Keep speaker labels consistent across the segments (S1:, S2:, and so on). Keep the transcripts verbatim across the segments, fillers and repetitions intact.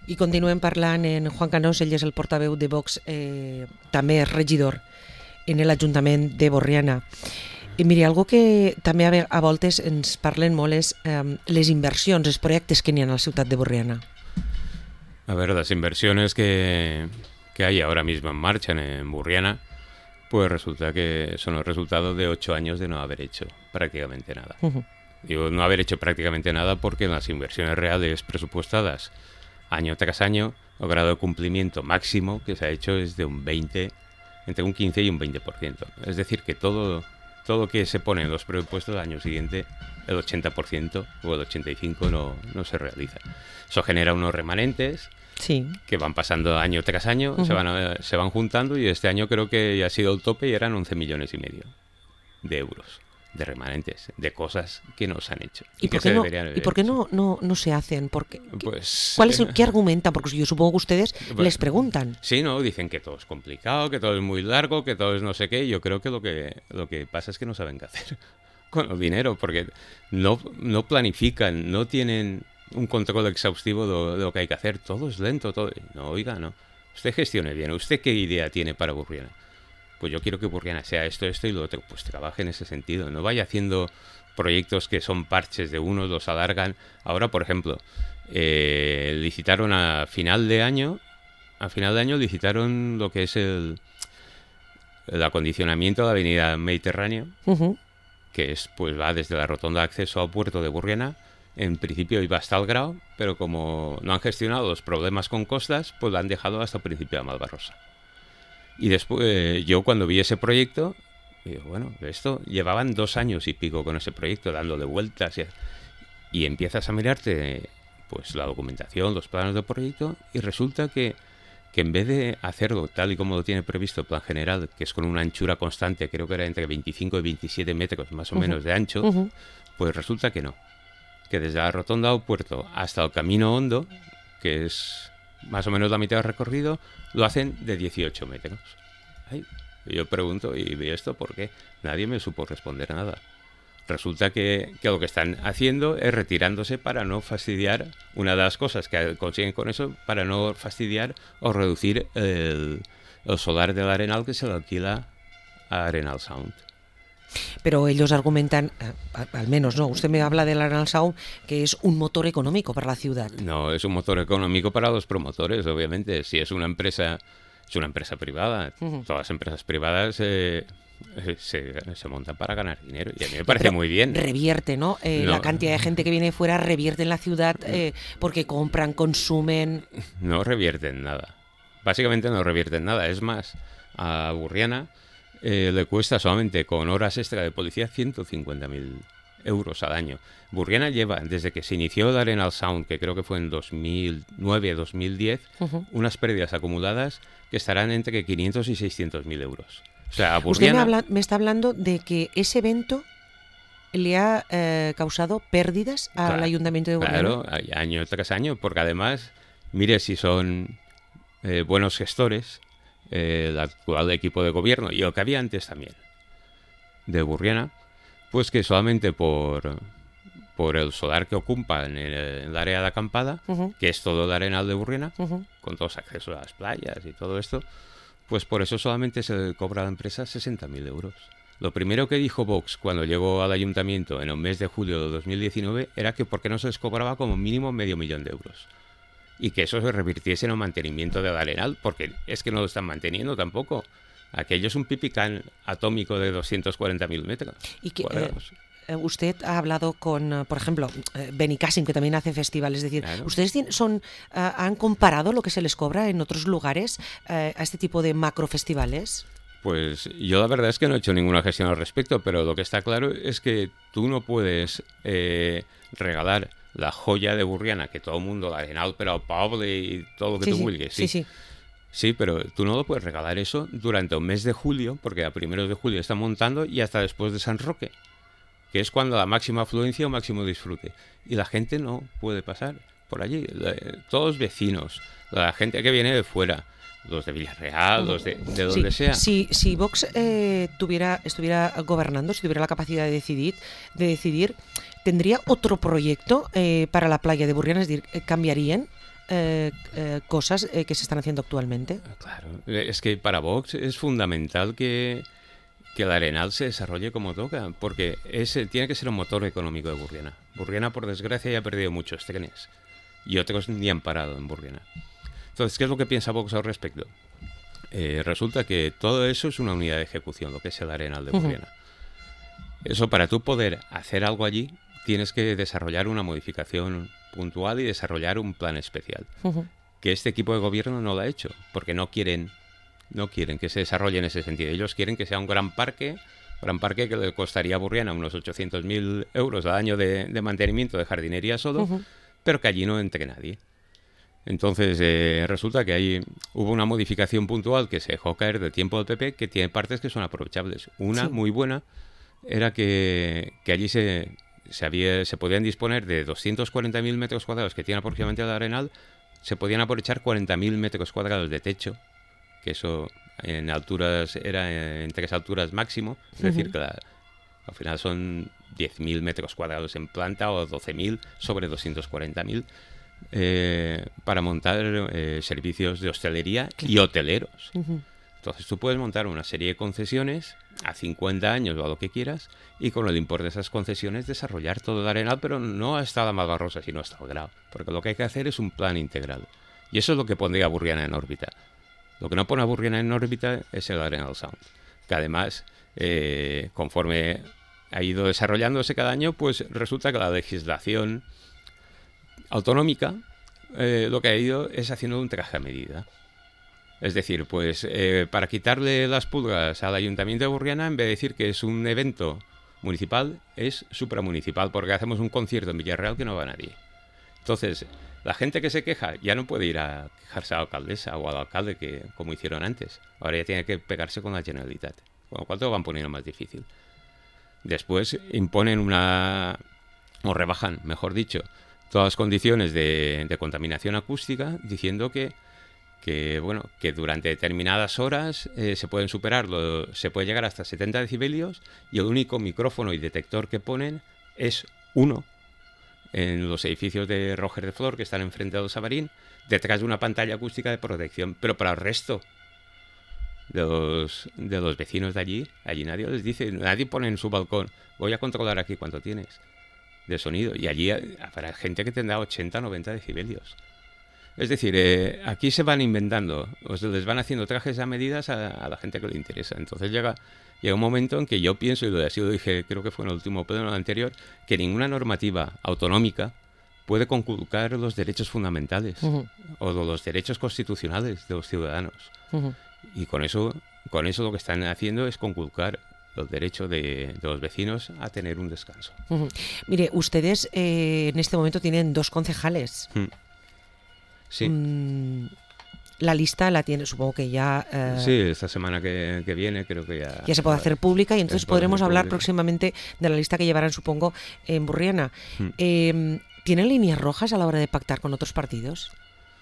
S1: I continuem parlant en Juan Canós, ell és el portaveu de Vox, eh, també és regidor en l'Ajuntament de Borriana. I miri, algo que també a, a voltes ens parlen molt és eh, les inversions, els projectes que n'hi ha a la ciutat de Borriana.
S2: A ver, las inversiones que, que hay ahora mismo en marcha en, en Borriana, pues resulta que son el resultado de ocho años de no haber hecho prácticamente nada. Uh-huh. Digo, no haber hecho prácticamente nada porque en las inversiones reales presupuestadas año tras año, el grado de cumplimiento máximo que se ha hecho es de un veinte, entre un quince y un veinte por ciento. Es decir, que todo, todo que se pone en los presupuestos del año siguiente, el ochenta por ciento o el ochenta y cinco por ciento no, no se realiza. Eso genera unos remanentes sí. que van pasando año tras año, uh-huh. se, van, se van juntando, y este año creo que ya ha sido el tope y eran once millones y medio de euros. De remanentes, de cosas que no se han hecho.
S1: ¿Y, ¿Y por qué, no, ¿y por qué no, no, no se hacen? Porque,
S2: pues,
S1: ¿cuál es el, ¿Qué argumentan? Porque yo supongo que ustedes pues, les preguntan.
S2: Sí, no, dicen que todo es complicado, que todo es muy largo, que todo es no sé qué. Yo creo que lo que, lo que pasa es que no saben qué hacer con el dinero, porque no, no planifican, no tienen un control exhaustivo de, de lo que hay que hacer. Todo es lento, todo. No, oiga, no. Usted gestione bien. ¿Usted qué idea tiene para Borriana? Pues yo quiero que Borriana sea esto, esto y lo otro. Pues trabaje en ese sentido. No vaya haciendo proyectos que son parches de unos, los alargan. Ahora, por ejemplo, eh, licitaron a final de año, a final de año licitaron lo que es el, el acondicionamiento de la avenida Mediterráneo, uh-huh. que es, pues va desde la rotonda de acceso al puerto de Borriana. En principio iba hasta el Grao, pero como no han gestionado los problemas con costas, pues lo han dejado hasta el principio de Malvarrosa. Y después, eh, yo cuando vi ese proyecto, digo, bueno, esto llevaban dos años y pico con ese proyecto, dándole vueltas, y, y empiezas a mirarte pues la documentación, los planos del proyecto, y resulta que, que en vez de hacerlo tal y como lo tiene previsto el plan general, que es con una anchura constante, creo que era entre veinticinco y veintisiete metros más o uh-huh. menos de ancho, uh-huh. pues resulta que no. Que desde la rotonda del puerto hasta el camino hondo, que es más o menos la mitad del recorrido, lo hacen de dieciocho metros. Ay, yo pregunto, ¿y esto por qué? Nadie me supo responder nada. Resulta que, que lo que están haciendo es retirándose para no fastidiar, una de las cosas que consiguen con eso, para no fastidiar o reducir el, el solar del Arenal que se lo alquila a Arenal Sound.
S1: Pero ellos argumentan, al menos no, usted me habla del Arenal Sound, que es un motor económico para la ciudad.
S2: No, es un motor económico para los promotores, obviamente. Si es una empresa, es una empresa privada. Uh-huh. Todas las empresas privadas eh, se, se montan para ganar dinero, y a mí me parece
S1: Pero
S2: muy bien.
S1: Revierte, ¿no? Eh, no. La cantidad de gente que viene de fuera revierte en la ciudad eh, porque compran, consumen.
S2: No revierten nada. Básicamente no revierten nada. Es más, a Borriana Eh, le cuesta solamente con horas extra de policía ciento cincuenta mil euros al año. Borriana lleva, desde que se inició el Arenal Sound, que creo que fue en dos mil nueve dos mil diez, uh-huh. unas pérdidas acumuladas que estarán entre quinientos y seiscientos mil euros. O sea, a Borriana...
S1: Usted me, habla, me está hablando de que ese evento le ha eh, causado pérdidas al claro, Ayuntamiento de Borriana.
S2: Claro, año tras año, porque además, mire si son eh, buenos gestores, Eh, el actual equipo de gobierno y el que había antes también de Borriana, pues que solamente por por el solar que ocupa en el, en el área de acampada, uh-huh. que es todo el Arenal de Borriana, uh-huh. con todos los accesos a las playas y todo esto, pues por eso solamente se le cobra a la empresa sesenta mil euros. Lo primero que dijo Vox cuando llegó al ayuntamiento en el mes de julio de dos mil diecinueve era que por qué no se les cobraba como mínimo medio millón de euros. Y que eso se revirtiese en el mantenimiento del Arenal, porque es que no lo están manteniendo tampoco. Aquello es un pipicán atómico de doscientos cuarenta mil metros.
S1: Y que, eh, usted ha hablado con, por ejemplo, eh, Benicàssim, que también hace festivales. Es decir, claro. ¿ustedes son, uh, han comparado lo que se les cobra en otros lugares uh, a este tipo de macrofestivales?
S2: Pues yo la verdad es que no he hecho ninguna gestión al respecto, pero lo que está claro es que tú no puedes eh, regalar la joya de Borriana, que todo el mundo, la Arenal, pero al poble y todo lo que
S1: sí,
S2: tú
S1: sí,
S2: vulgues.
S1: Sí, sí.
S2: Sí, pero tú no lo puedes regalar eso durante el mes de julio, porque a primeros de julio están montando, y hasta después de San Roque, que es cuando la máxima afluencia o máximo disfrute. Y la gente no puede pasar por allí. Todos los vecinos, la gente que viene de fuera, los de Villarreal, los de, de donde
S1: sí,
S2: sea.
S1: Si, si Vox eh, tuviera, estuviera gobernando, si tuviera la capacidad de decidir, de decidir ¿tendría otro proyecto eh, para la playa de Borriana? Es decir, ¿cambiarían eh, eh, cosas eh, que se están haciendo actualmente.
S2: Claro, es que para Vox es fundamental que, que el Arenal se desarrolle como toca, porque ese tiene que ser un motor económico de Burriana. Burriana, por desgracia, ya ha perdido muchos trenes y otros ni han parado en Burriana. Entonces, ¿qué es lo que piensa Vox al respecto? Eh, resulta que todo eso es una unidad de ejecución, lo que es el Arenal de Burriana. Uh-huh. Eso, para tú poder hacer algo allí, tienes que desarrollar una modificación puntual y desarrollar un plan especial. Uh-huh. Que este equipo de gobierno no lo ha hecho, porque no quieren, no quieren que se desarrolle en ese sentido. Ellos quieren que sea un gran parque, gran parque que le costaría a Burriana unos ochocientos mil euros al año de, de mantenimiento de jardinería solo, uh-huh. pero que allí no entre nadie. Entonces, eh, resulta que ahí hubo una modificación puntual que se dejó caer del tiempo del P P, que tiene partes que son aprovechables. Una, sí. muy buena, era que, que allí se, se, había, se podían disponer de doscientos cuarenta mil metros cuadrados que tiene aproximadamente el Arenal, se podían aprovechar cuarenta mil metros cuadrados de techo, que eso en alturas era en tres alturas máximo, es uh-huh. decir, que la, al final son diez mil metros cuadrados en planta o doce mil sobre doscientos cuarenta mil. Eh, para montar eh, servicios de hostelería y hoteleros. Uh-huh. Entonces tú puedes montar una serie de concesiones a cincuenta años o a lo que quieras y con el importe de esas concesiones desarrollar todo el Arenal, pero no hasta la Malvarrosa, sino hasta el Grao, porque lo que hay que hacer es un plan integral y eso es lo que pondría a Burriana en órbita. Lo que no pone a Burriana en órbita es el Arenal Sound, que además eh, conforme ha ido desarrollándose cada año, pues resulta que la legislación autonómica eh, lo que ha ido es haciendo un traje a medida. Es decir, pues eh, para quitarle las pulgas al Ayuntamiento de Burriana, en vez de decir que es un evento municipal, es supramunicipal, porque hacemos un concierto en Villarreal que no va nadie. Entonces, la gente que se queja ya no puede ir a quejarse a la alcaldesa o al alcalde, que como hicieron antes. Ahora ya tiene que pegarse con la Generalitat, con lo cual te lo van poniendo más difícil. Después imponen una... o rebajan, mejor dicho, todas las condiciones de, de contaminación acústica, diciendo que, que, bueno, que durante determinadas horas eh, se pueden superar, lo, se puede llegar hasta setenta decibelios y el único micrófono y detector que ponen es uno en los edificios de Roger de Flor, que están enfrente del Sabarín, detrás de una pantalla acústica de protección. Pero para el resto de los, de los vecinos de allí, allí nadie les dice, nadie pone en su balcón, voy a controlar aquí cuánto tienes de sonido, y allí habrá gente que tendrá ochenta, noventa decibelios. Es decir, eh, aquí se van inventando, o se les van haciendo trajes a medidas a, a la gente que le interesa. Entonces llega, llega un momento en que yo pienso, y lo así lo dije, creo que fue en el último pleno anterior, que ninguna normativa autonómica puede conculcar los derechos fundamentales uh-huh. o los derechos constitucionales de los ciudadanos. Uh-huh. Y con eso, con eso lo que están haciendo es conculcar el derecho de, de los vecinos a tener un descanso.
S1: Uh-huh. Mire, ustedes eh, en este momento tienen dos concejales.
S2: Mm. Sí.
S1: Mm, la lista la tiene, supongo que ya... Eh,
S2: sí, esta semana que, que viene creo que ya...
S1: Ya se puede hacer pública y entonces podremos hablar pública. próximamente de la lista que llevarán, supongo, en Burriana. Mm. Eh, ¿Tienen líneas rojas a la hora de pactar con otros partidos?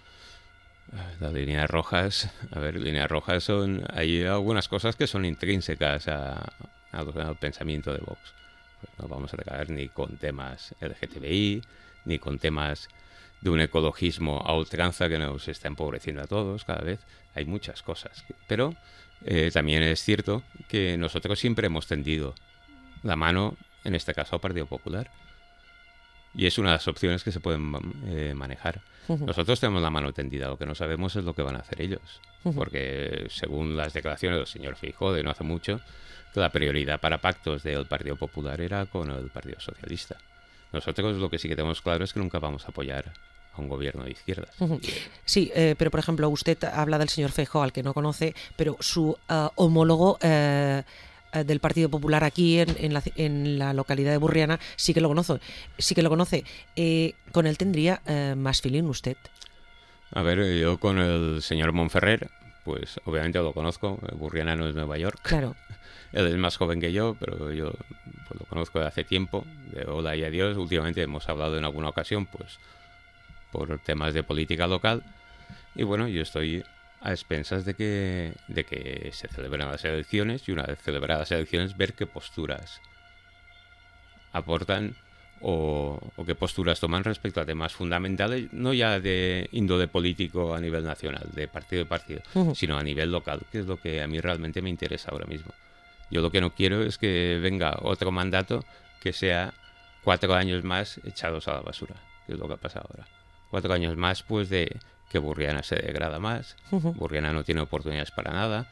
S2: Las líneas rojas, a ver, líneas rojas son, hay algunas cosas que son intrínsecas a, a, al pensamiento de Vox. Pues no vamos a tratar ni con temas L G T B I, ni con temas de un ecologismo a ultranza que nos está empobreciendo a todos cada vez. Hay muchas cosas, pero eh, también es cierto que nosotros siempre hemos tendido la mano, en este caso al Partido Popular. Y es una de las opciones que se pueden eh, manejar. Uh-huh. Nosotros tenemos la mano tendida, lo que no sabemos es lo que van a hacer ellos. Uh-huh. Porque según las declaraciones del señor Feijóo de no hace mucho, que la prioridad para pactos del Partido Popular era con el Partido Socialista. Nosotros lo que sí que tenemos claro es que nunca vamos a apoyar a un gobierno de izquierdas.
S1: Uh-huh. Sí, eh, pero por ejemplo, usted habla del señor Feijóo, al que no conoce, pero su uh, homólogo... Eh, del Partido Popular aquí en, en, la, en la localidad de Burriana sí que lo conoce, sí que lo conoce. Eh, ¿Con él tendría eh, más feeling usted?
S2: A ver, yo con el señor Monferrer, pues obviamente lo conozco. Burriana no es Nueva York.
S1: Claro.
S2: Él es más joven que yo, pero yo pues, lo conozco de hace tiempo, de hola y adiós. Últimamente hemos hablado en alguna ocasión, pues por temas de política local. Y bueno, yo estoy a expensas de que, de que se celebren las elecciones y una vez celebradas las elecciones ver qué posturas aportan o, o qué posturas toman respecto a temas fundamentales, no ya de índole político a nivel nacional, de partido de partido, uh-huh. sino a nivel local, que es lo que a mí realmente me interesa ahora mismo. Yo lo que no quiero es que venga otro mandato que sea cuatro años más echados a la basura, que es lo que ha pasado ahora. Cuatro años más, pues, de que Burriana se degrada más, uh-huh. Burriana no tiene oportunidades para nada,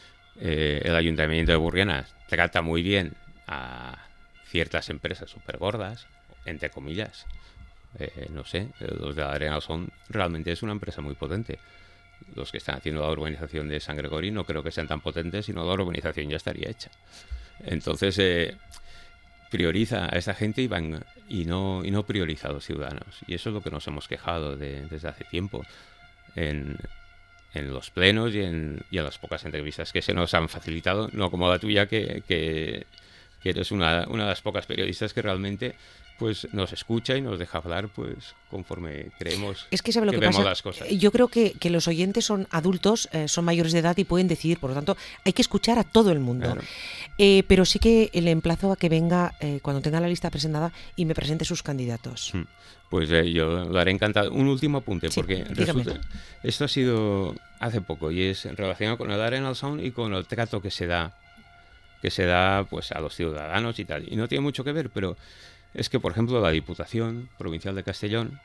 S2: eh, el ayuntamiento de Burriana trata muy bien a ciertas empresas súper gordas, entre comillas, eh, no sé, los de Arenal son, realmente es una empresa muy potente. Los que están haciendo la urbanización de San Gregorio no creo que sean tan potentes, sino la urbanización ya estaría hecha. Entonces, eh, prioriza a esa gente y, van, y, no, y no prioriza a los ciudadanos. Y eso es lo que nos hemos quejado de, desde hace tiempo en, en los plenos y en, y en las pocas entrevistas que se nos han facilitado, no como la tuya, que, que, que eres una, una de las pocas periodistas que realmente pues nos escucha y nos deja hablar pues conforme creemos
S1: es que, ¿sabe lo
S2: que
S1: que
S2: vemos
S1: pasa?
S2: Las cosas.
S1: Yo creo que, que los oyentes son adultos, eh, son mayores de edad y pueden decidir, por lo tanto hay que escuchar a todo el mundo. Claro. Eh, pero sí que le emplazo a que venga eh, cuando tenga la lista presentada y me presente sus candidatos.
S2: Pues eh, yo lo haré encantado. Un último apunte,
S1: sí,
S2: porque resulta, esto ha sido hace poco y es relacionado con el Arenal Sound y con el trato que se da que se da pues a los ciudadanos y tal. Y no tiene mucho que ver, pero es que, por ejemplo, la Diputación Provincial de Castellón,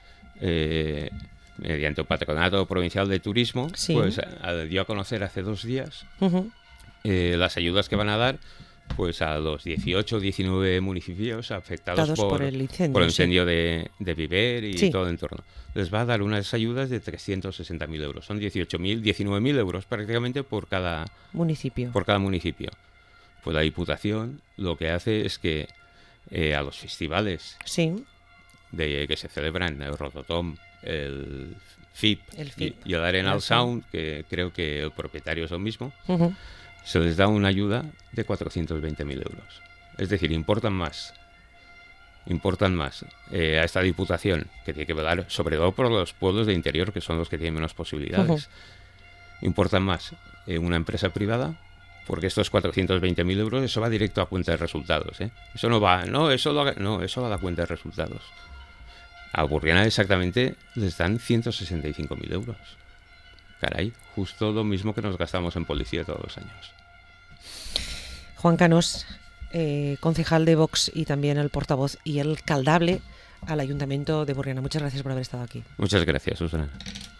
S2: eh, mediante un patronato provincial de turismo, sí. pues dio a conocer hace dos días uh-huh. eh, las ayudas que van a dar pues a los dieciocho o diecinueve municipios afectados por,
S1: por el incendio,
S2: por el incendio
S1: sí.
S2: de, de Viver y
S1: sí.
S2: todo el entorno. Les va a dar unas ayudas de trescientos sesenta mil euros. Son dieciocho mil, diecinueve mil euros prácticamente por cada
S1: municipio.
S2: Por cada municipio. Pues la Diputación lo que hace es que Eh, a los festivales
S1: sí.
S2: de, que se celebran, el Rototom, el F I P,
S1: el F I P.
S2: Y, y el Arenal
S1: el
S2: Sound, que creo que el propietario es lo mismo,
S1: uh-huh.
S2: se les da una ayuda de cuatrocientos veinte mil euros. Es decir, importan más, importan más eh, a esta Diputación, que tiene que velar sobre todo por los pueblos de interior, que son los que tienen menos posibilidades. Uh-huh. Importan más eh, una empresa privada, porque estos cuatrocientos veinte mil euros, eso va directo a cuenta de resultados, ¿eh? Eso no va, no, eso lo, no, eso va a la cuenta de resultados. A Burriana exactamente les dan ciento sesenta y cinco mil euros. Caray, justo lo mismo que nos gastamos en policía todos los años.
S1: Juan Canós, eh, concejal de Vox y también el portavoz y el caldable al Ayuntamiento de Burriana. Muchas gracias por haber estado aquí.
S2: Muchas gracias, Susana.